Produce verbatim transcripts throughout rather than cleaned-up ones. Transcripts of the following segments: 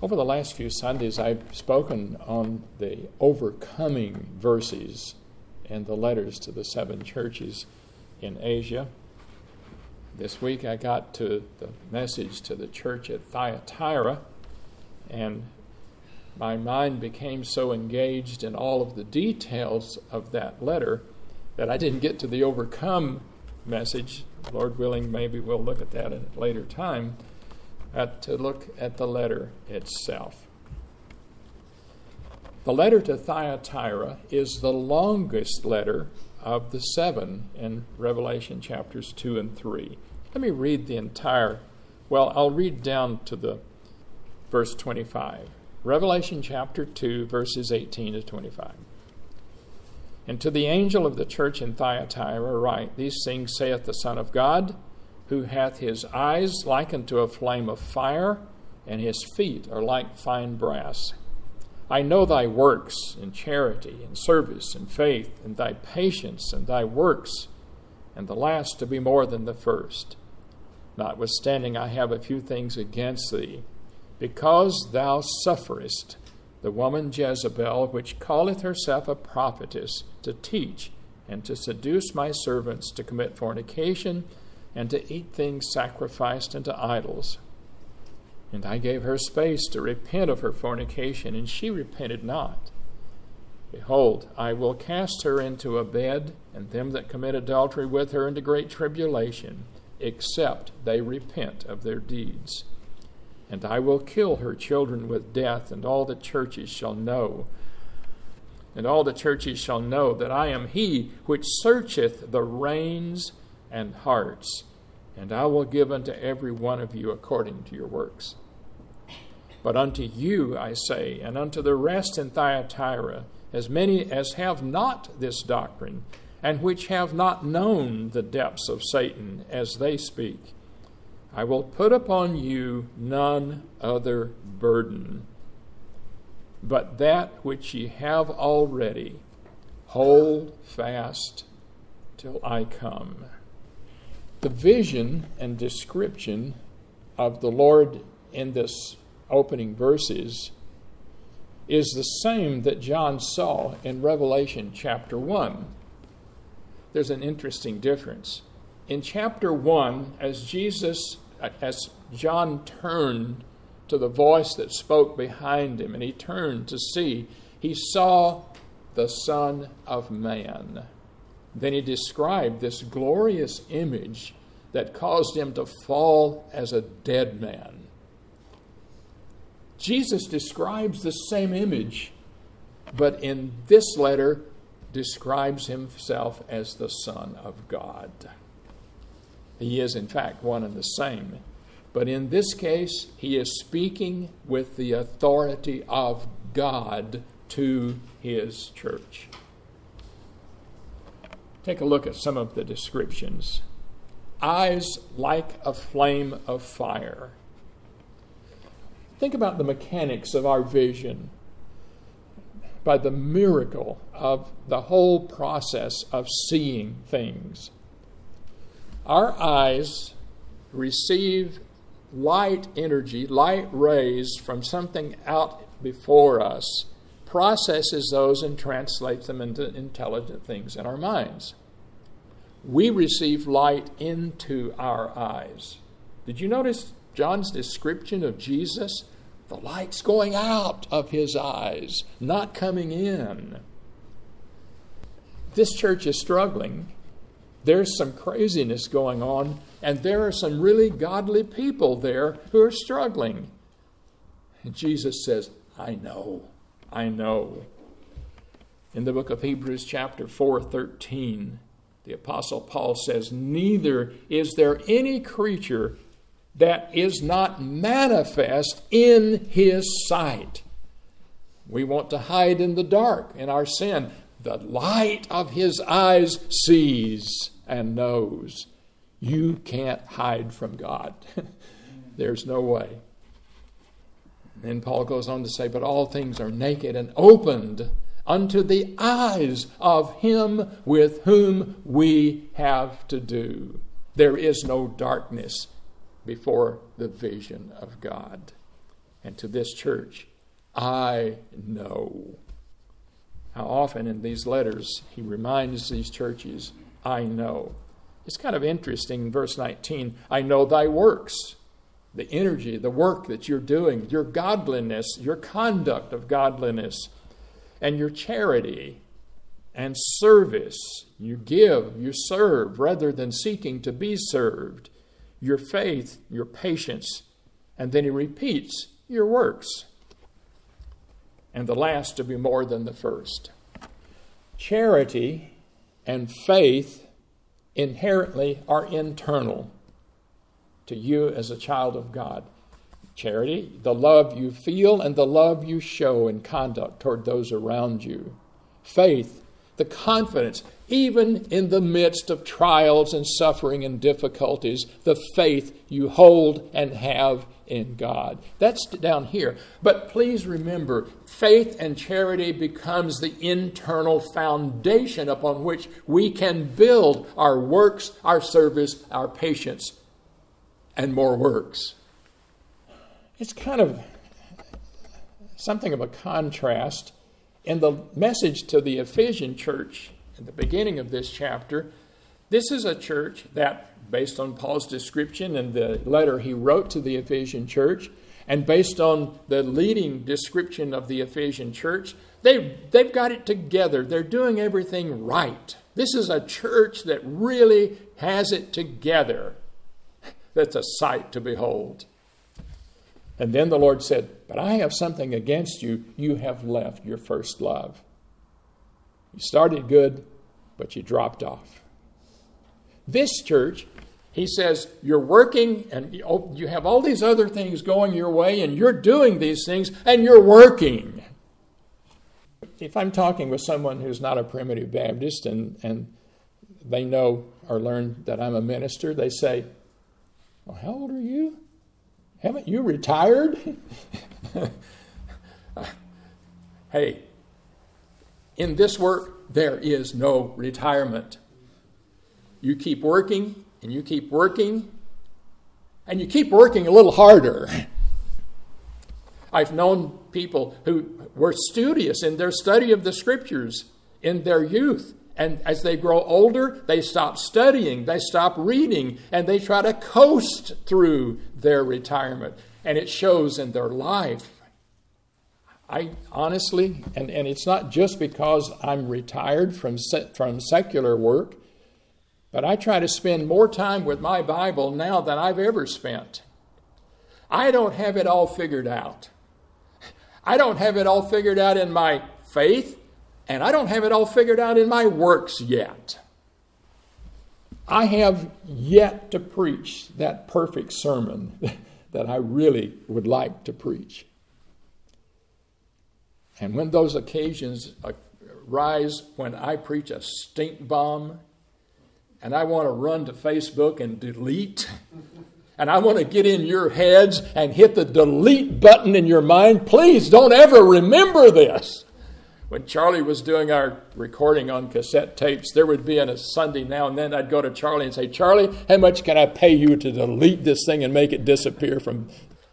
Over the last few Sundays, I've spoken on the overcoming verses in the letters to the seven churches in Asia. This week I got to the message to the church at Thyatira, and my mind became so engaged in all of the details of that letter that I didn't get to the overcome message. Lord willing, maybe we'll look at that at a later time. At, to look at the letter itself. The letter to Thyatira is the longest letter of the seven in Revelation chapters two and three. Let me read the entire, well, I'll read down to the verse twenty-five. Revelation chapter two, verses eighteen to twenty-five. And to the angel of the church in Thyatira write, These things saith the Son of God, who hath his eyes like unto a flame of fire, and his feet are like fine brass. I know thy works, and charity, and service, and faith, and thy patience, and thy works, and the last to be more than the first. Notwithstanding, I have a few things against thee, because thou sufferest the woman Jezebel, which calleth herself a prophetess, to teach, and to seduce my servants to commit fornication, and to eat things sacrificed unto idols. And I gave her space to repent of her fornication, and she repented not. Behold, I will cast her into a bed, and them that commit adultery with her into great tribulation, except they repent of their deeds. And I will kill her children with death, and all the churches shall know, and all the churches shall know that I am he which searcheth the reins and hearts, and I will give unto every one of you according to your works. But unto you I say, and unto the rest in Thyatira, as many as have not this doctrine, and which have not known the depths of Satan as they speak, I will put upon you none other burden, but that which ye have already. Hold fast till I come. The vision and description of the Lord in this opening verses is the same that John saw in Revelation chapter one. There's an interesting difference. In chapter one, as Jesus, as John turned to the voice that spoke behind him, and he turned to see, he saw the Son of Man. Then he described this glorious image that caused him to fall as a dead man. Jesus describes the same image, but in this letter describes himself as the Son of God. He is, in fact, one and the same. But in this case, he is speaking with the authority of God to his church. Take a look at some of the descriptions. Eyes like a flame of fire. Think about the mechanics of our vision. By the miracle of the whole process of seeing things. Our eyes receive light energy, light rays from something out before us, processes those and translates them into intelligent things in our minds. We receive light into our eyes. Did you notice John's description of Jesus? The light's going out of his eyes, not coming in. This church is struggling. There's some craziness going on, and there are some really godly people there who are struggling. And Jesus says, I know. I know. In the book of Hebrews chapter four, thirteen, the Apostle Paul says, Neither is there any creature that is not manifest in his sight. We want to hide in the dark in our sin. The light of his eyes sees and knows. You can't hide from God. There's no way. Then Paul goes on to say, but all things are naked and opened unto the eyes of him with whom we have to do. There is no darkness before the vision of God. And to this church, I know. How often in these letters he reminds these churches, I know. It's kind of interesting in verse nineteen, I know thy works, the energy, the work that you're doing, your godliness, your conduct of godliness, and your charity and service. You give, you serve, rather than seeking to be served. Your faith, your patience, and then he repeats, your works. And the last to be more than the first. Charity and faith inherently are internal to you as a child of God. Charity, the love you feel and the love you show in conduct toward those around you. Faith, the confidence, even in the midst of trials and suffering and difficulties, the faith you hold and have in God. That's down here. But please remember, faith and charity becomes the internal foundation upon which we can build our works, our service, our patience, and more works. It's kind of something of a contrast. In the message to the Ephesian church at the beginning of this chapter, this is a church that, based on Paul's description and the letter he wrote to the Ephesian church, and based on the leading description of the Ephesian church, they've, they've got it together. They're doing everything right. This is a church that really has it together. That's a sight to behold. And then the Lord said, but I have something against you. You have left your first love. You started good, but you dropped off. This church, he says, you're working and you have all these other things going your way and you're doing these things and you're working. If I'm talking with someone who's not a Primitive Baptist and, and they know or learn that I'm a minister, they say, well, how old are you? Haven't you retired? Hey, in this work, there is no retirement. You keep working, and you keep working, and you keep working a little harder. I've known people who were studious in their study of the Scriptures in their youth. And as they grow older, they stop studying, they stop reading, and they try to coast through their retirement. And it shows in their life. I honestly, and, and it's not just because I'm retired from from secular work, but I try to spend more time with my Bible now than I've ever spent. I don't have it all figured out. I don't have it all figured out in my faith. And I don't have it all figured out in my works yet. I have yet to preach that perfect sermon that I really would like to preach. And when those occasions arise, when I preach a stink bomb, and I want to run to Facebook and delete, and I want to get in your heads and hit the delete button in your mind, please don't ever remember this. When Charlie was doing our recording on cassette tapes, there would be on a Sunday now and then I'd go to Charlie and say, Charlie, how much can I pay you to delete this thing and make it disappear from...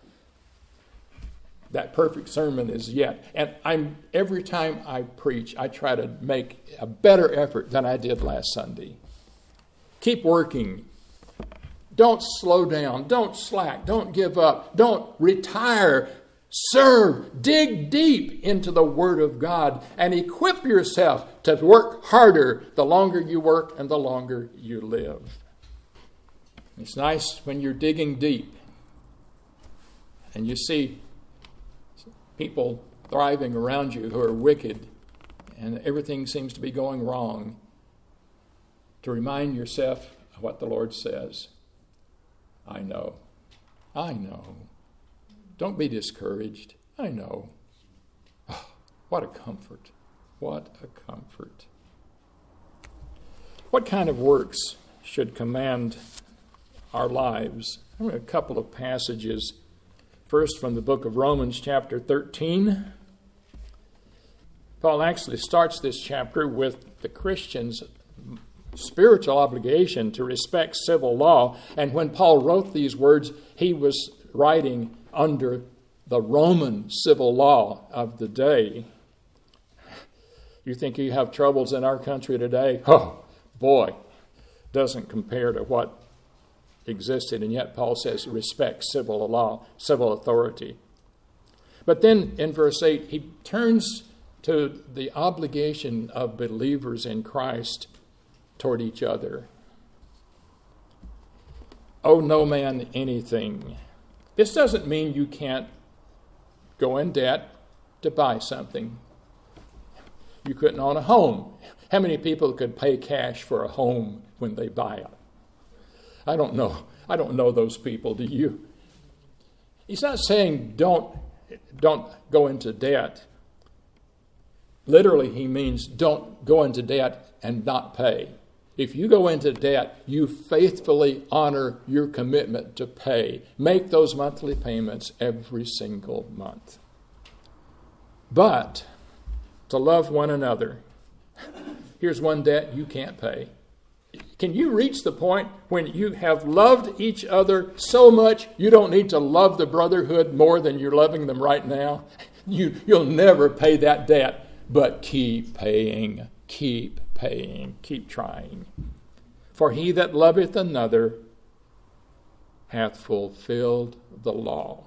That perfect sermon is yet. And I'm every time I preach, I try to make a better effort than I did last Sunday. Keep working. Don't slow down. Don't slack. Don't give up. Don't retire. Serve, dig deep into the Word of God and equip yourself to work harder the longer you work and the longer you live. It's nice when you're digging deep and you see people thriving around you who are wicked and everything seems to be going wrong, to remind yourself of what the Lord says. I know. I know. Don't be discouraged. I know. Oh, what a comfort. What a comfort. What kind of works should command our lives? I have a couple of passages. First, from the book of Romans, chapter thirteen. Paul actually starts this chapter with the Christian's spiritual obligation to respect civil law. And when Paul wrote these words, he was writing under the Roman civil law of the day. You think you have troubles in our country today? Oh, boy, doesn't compare to what existed. And yet Paul says respect civil law, civil authority. But then in verse eight, he turns to the obligation of believers in Christ toward each other. Owe no man anything. This doesn't mean you can't go in debt to buy something. You couldn't own a home. How many people could pay cash for a home when they buy it? I don't know. I don't know those people. Do you? He's not saying don't, don't go into debt. Literally, he means don't go into debt and not pay. If you go into debt, you faithfully honor your commitment to pay. Make those monthly payments every single month. But to love one another, here's one debt you can't pay. Can you reach the point when you have loved each other so much you don't need to love the brotherhood more than you're loving them right now? You, you'll never pay that debt, but keep paying, keep paying, keep trying. For he that loveth another hath fulfilled the law.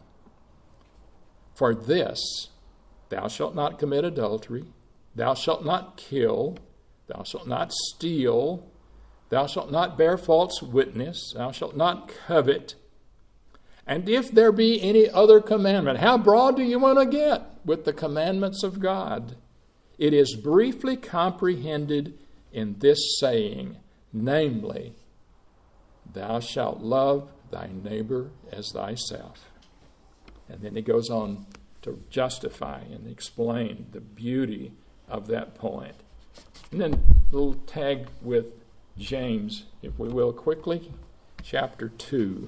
For this, thou shalt not commit adultery, thou shalt not kill, thou shalt not steal, thou shalt not bear false witness, thou shalt not covet. And if there be any other commandment, how broad do you want to get with the commandments of God? It is briefly comprehended in this saying, namely, thou shalt love thy neighbor as thyself. And then he goes on to justify and explain the beauty of that point. And then we'll tag with James, if we will, quickly, chapter two.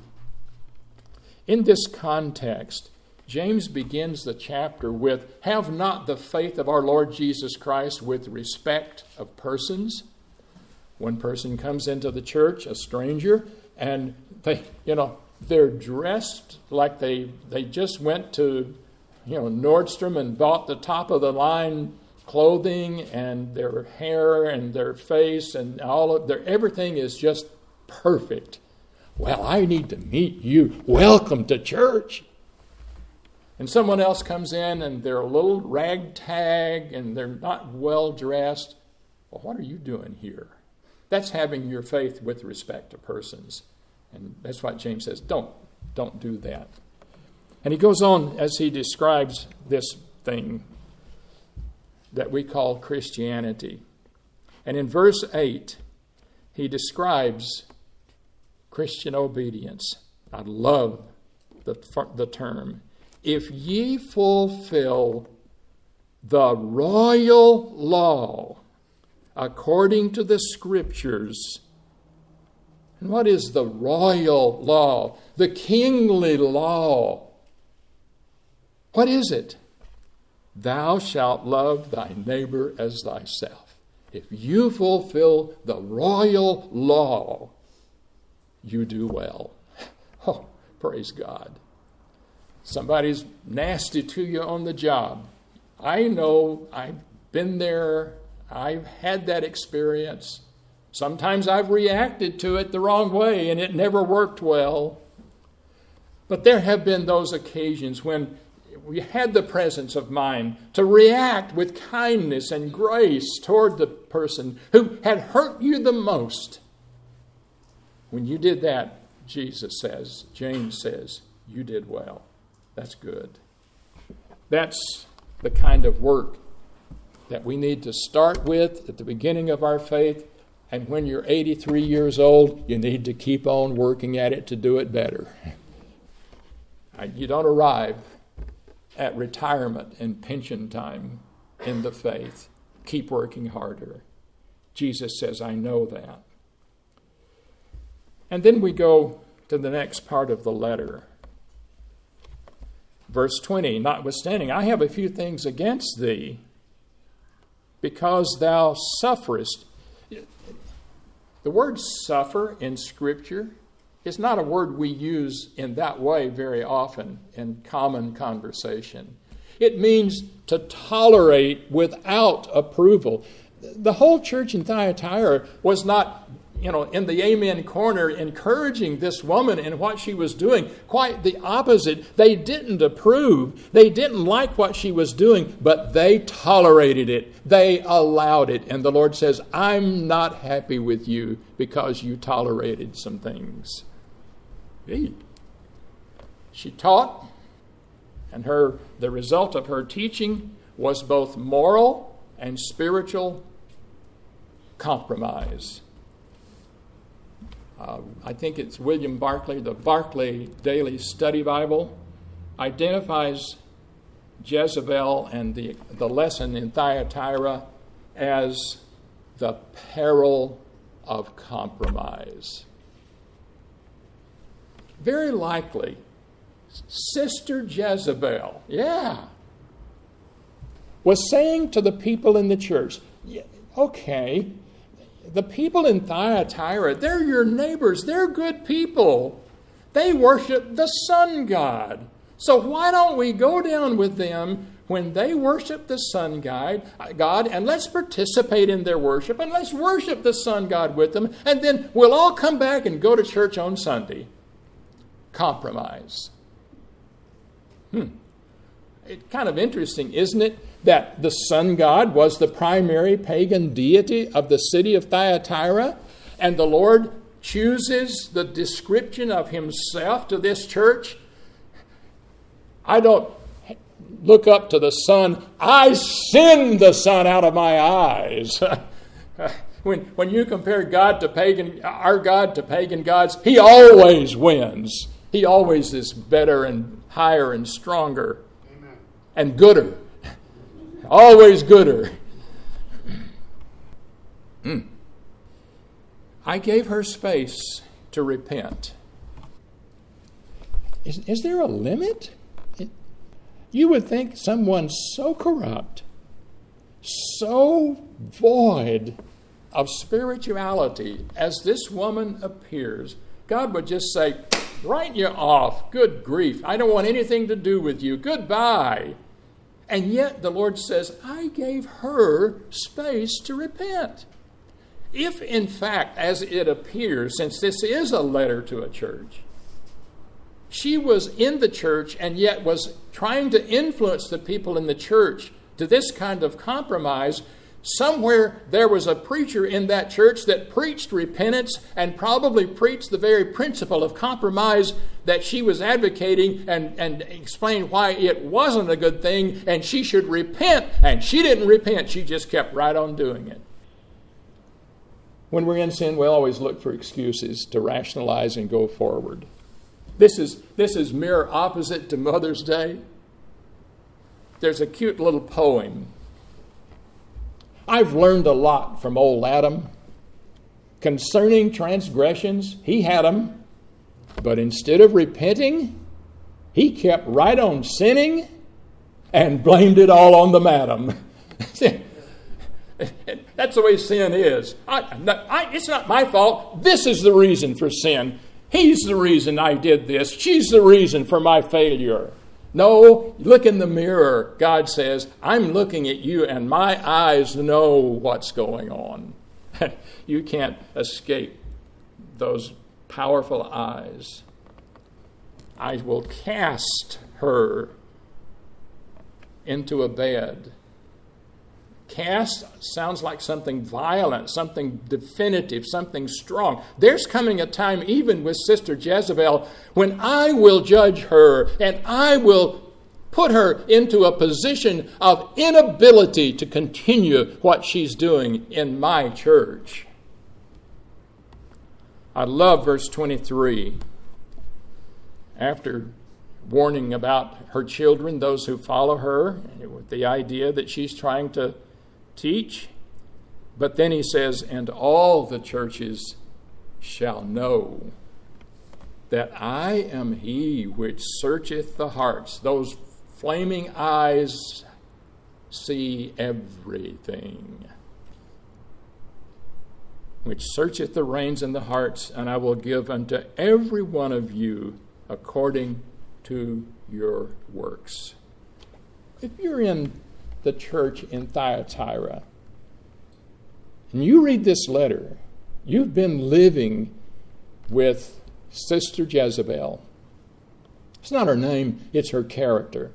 In this context, James begins the chapter with, have not the faith of our Lord Jesus Christ with respect of persons. One person comes into the church, a stranger, and they, you know, they're dressed like they they just went to, you know, Nordstrom and bought the top of the line clothing, and their hair and their face and all of their everything is just perfect. Well, I need to meet you. Welcome to church. And someone else comes in and they're a little ragtag and they're not well dressed. Well, what are you doing here? That's having your faith with respect to persons. And that's what James says. Don't, don't do that. And he goes on as he describes this thing that we call Christianity. And in verse eight, he describes Christian obedience. I love the, the term. If ye fulfill the royal law according to the Scriptures. And what is the royal law? The kingly law. What is it? Thou shalt love thy neighbor as thyself. If you fulfill the royal law, you do well. Oh, praise God. Somebody's nasty to you on the job. I know, I've been there. I've had that experience. Sometimes I've reacted to it the wrong way and it never worked well. But there have been those occasions when we had the presence of mind to react with kindness and grace toward the person who had hurt you the most. When you did that, Jesus says, James says, you did well. That's good. That's the kind of work that we need to start with at the beginning of our faith. And when you're eighty-three years old, you need to keep on working at it to do it better. You don't arrive at retirement and pension time in the faith. Keep working harder. Jesus says, I know that. And then we go to the next part of the letter. Verse twenty, notwithstanding, I have a few things against thee, because thou sufferest. The word suffer in Scripture It's not a word we use in that way very often in common conversation. It means to tolerate without approval. The whole church in Thyatira was not, you know, in the amen corner encouraging this woman in what she was doing. Quite the opposite. They didn't approve. They didn't like what she was doing, but they tolerated it. They allowed it. And the Lord says, I'm not happy with you because you tolerated some things. Hey. She taught, and her the result of her teaching was both moral and spiritual compromise. Uh, I think it's William Barclay, the Barclay Daily Study Bible, identifies Jezebel and the, the lesson in Thyatira as the peril of compromise. Very likely, Sister Jezebel, yeah, was saying to the people in the church, yeah, okay, the people in Thyatira, they're your neighbors. They're good people. They worship the sun god. So why don't we go down with them when they worship the sun god, God, and let's participate in their worship, and let's worship the sun god with them, and then we'll all come back and go to church on Sunday. Compromise. Hmm. It's kind of interesting, isn't it, that the sun god was the primary pagan deity of the city of Thyatira, and the Lord chooses the description of himself to this church. I don't look up to the sun. I send the sun out of my eyes. when, when you compare God to pagan, our God to pagan gods, he always wins. He always is better and higher and stronger. Amen. And gooder. Always gooder. Mm. I gave her space to repent. Is, is there a limit? It, you would think someone so corrupt, so void of spirituality as this woman appears, God would just say, write you off. Good grief. I don't want anything to do with you. Goodbye. And yet the Lord says, I gave her space to repent. If, in fact, as it appears, since this is a letter to a church, she was in the church and yet was trying to influence the people in the church to this kind of compromise, somewhere there was a preacher in that church that preached repentance and probably preached the very principle of compromise that she was advocating and, and explained why it wasn't a good thing and she should repent. And she didn't repent. She just kept right on doing it. When we're in sin, we always look for excuses to rationalize and go forward. This is, this is mirror opposite to Mother's Day. There's a cute little poem. I've learned a lot from old Adam. Concerning transgressions, he had them. But instead of repenting, he kept right on sinning and blamed it all on the madam. That's the way sin is. I, I, it's not my fault. This is the reason for sin. He's the reason I did this. She's the reason for my failure. No, look in the mirror. God says, I'm looking at you and my eyes know what's going on. You can't escape those powerful eyes. I will cast her into a bed. Cast sounds like something violent, something definitive, something strong. There's coming a time, even with Sister Jezebel, when I will judge her and I will put her into a position of inability to continue what she's doing in my church. I love verse twenty-three. After warning about her children, those who follow her, with the idea that she's trying to teach. But then he says, and all the churches shall know that I am he which searcheth the hearts. Those flaming eyes see everything. which searcheth the reins and the hearts, and I will give unto every one of you according to your works. If you're in the church in Thyatira, and you read this letter, you've been living with Sister Jezebel. It's not her name, it's her character.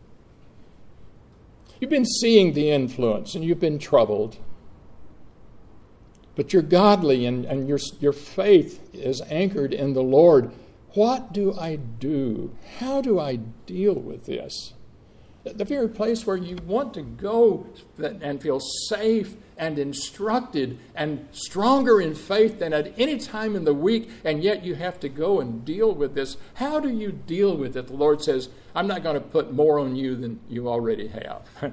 You've been seeing the influence and you've been troubled. But you're godly and, and your, your faith is anchored in the Lord. What do I do? How do I deal with this? The very place where you want to go and feel safe and instructed and stronger in faith than at any time in the week, and yet you have to go and deal with this. How do you deal with it? The Lord says, I'm not going to put more on you than you already have.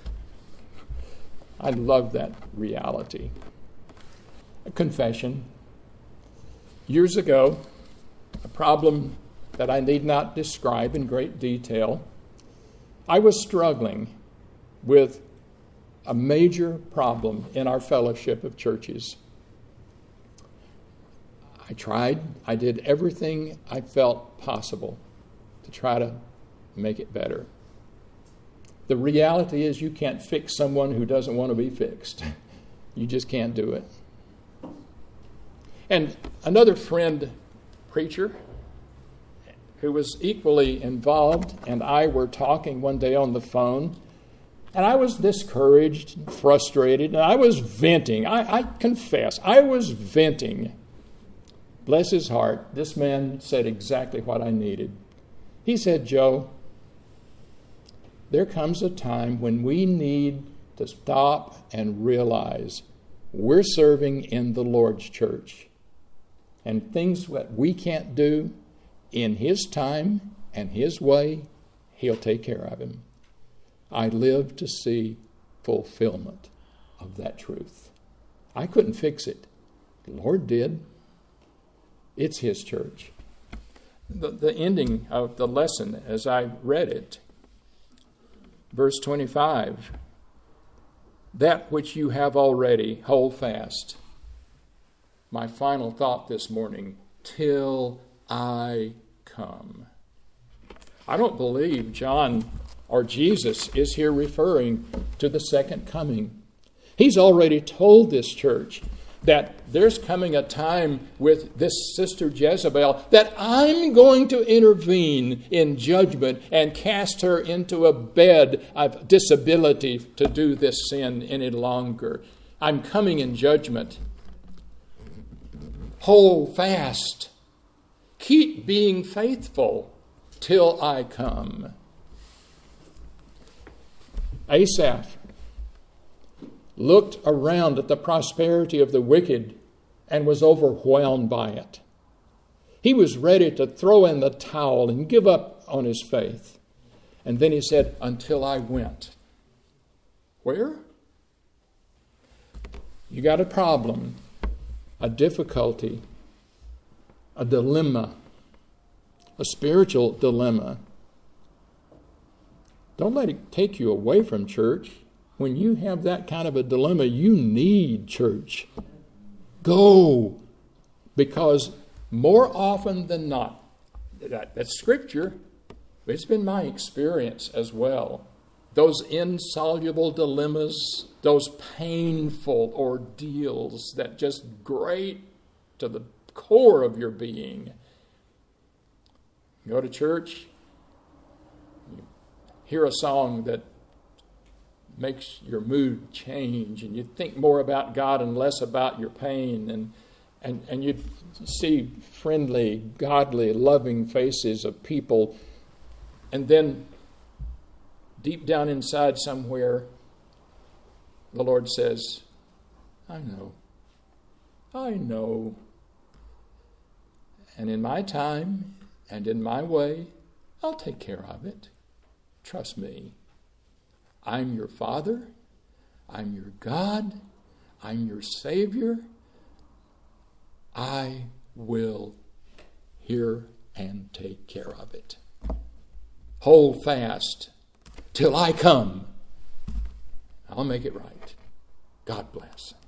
I love that reality. A confession. Years ago, a problem that I need not describe in great detail, I was struggling with a major problem in our fellowship of churches. I tried, I did everything I felt possible to try to make it better. The reality is you can't fix someone who doesn't want to be fixed. You just can't do it. And another friend, preacher, who was equally involved, and I were talking one day on the phone, and I was discouraged and frustrated, and I was venting. I, I confess, I was venting. Bless his heart, this man said exactly what I needed. He said, Joe, there comes a time when we need to stop and realize we're serving in the Lord's church. And things that we can't do, in His time and His way, He'll take care of them. I live to see fulfillment of that truth. I couldn't fix it. The Lord did. It's His church. The, the ending of the lesson, as I read it, verse twenty-five, that which you have already, hold fast. My final thought this morning, till I come. I don't believe John or Jesus is here referring to the second coming. He's already told this church that there's coming a time with this sister Jezebel that I'm going to intervene in judgment and cast her into a bed of disability to do this sin any longer. I'm coming in judgment. Hold fast. Keep being faithful till I come. Asaph looked around at the prosperity of the wicked and was overwhelmed by it. He was ready to throw in the towel and give up on his faith. And then he said, until I went. Where? You got a problem, a difficulty, a dilemma, a spiritual dilemma. Don't let it take you away from church. When you have that kind of a dilemma, you need church. Go. Because more often than not, that, that's Scripture, but it's been my experience as well. Those insoluble dilemmas, those painful ordeals that just grate to the core of your being. You go to church, you hear a song that makes your mood change, and you think more about God and less about your pain, and and and you see friendly, godly, loving faces of people, and then deep down inside somewhere, the Lord says, I know, I know, and in my time and in my way, I'll take care of it. Trust me. I'm your Father, I'm your God, I'm your Savior. I will hear and take care of it. Hold fast till I come. I'll make it right. God bless.